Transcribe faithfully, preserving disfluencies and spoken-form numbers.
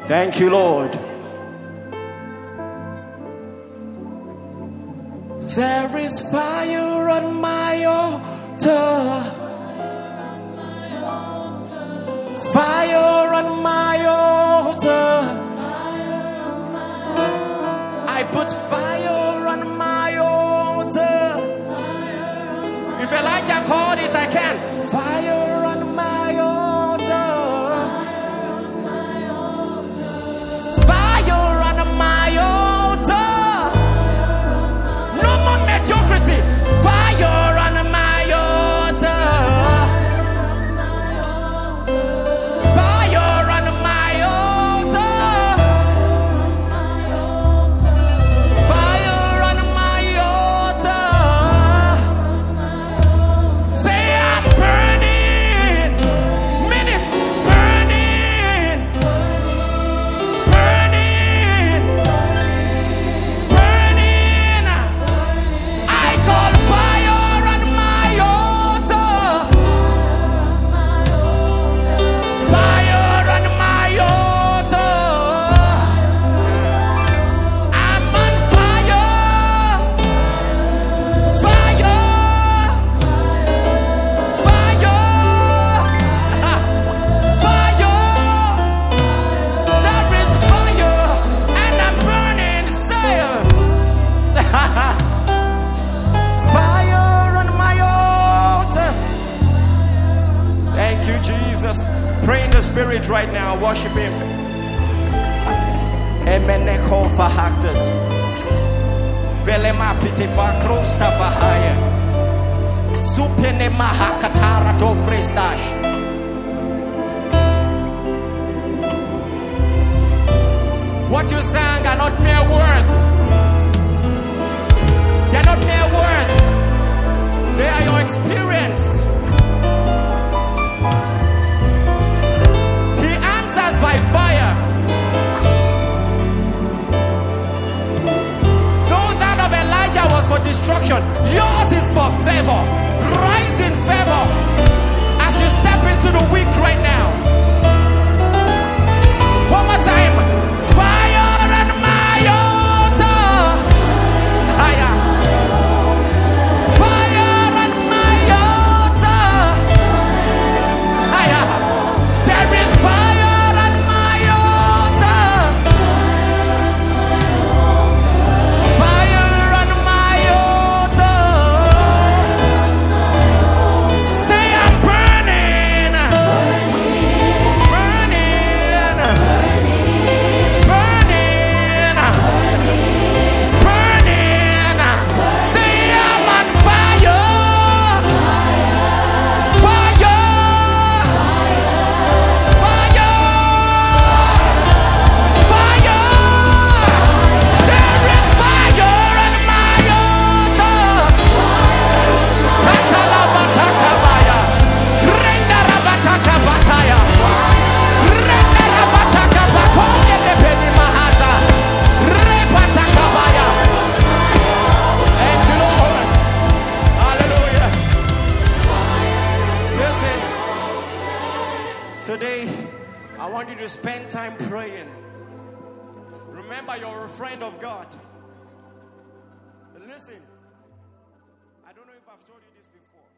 Thank you, Lord. There is fire on my altar. Fire on my altar. I put fire on my altar. If Elijah called it, I can. Fire on my altar. Fire on my altar. No more mediocrity. Fire on my altar. Fire on my altar. Fire on my altar. Say I'm burning. Minute. Burning. Burning. Burning. I call fire on my altar. Fire on my altar. I'm on fire. Fire. Fire. Fire. There is fire and I'm burning. Say fire on my altar. Thank you, Jesus. Pray in the spirit right now. Worship Him. Emenecho fahaktas. Velema pitifa krosta fahaya. Supene mahakatara to frestash. What you sang are not mere words. They are not mere words. They are your experience. He answers by fire. Though that of Elijah was for destruction, yours is for favor. Rise in favor as you step into the week right now. One more time. Fire on my altar. Fire. Fire on my altar. Fire. There is fire on my altar. Fire on my altar. Say I'm burning. Burning. Burning. Burning. Say I'm on fire. Fire. Fire. Fire. There is fire on my altar. Tatalabatakabaya. Rendarabatakabataya. Rendarabatakamatogedepenimahata. Repatakabaya. Thank you, Lord. Hallelujah. Listen. Today, I want you to spend time praying. Remember, you're a friend of God. Listen. I don't know if I've told you this before.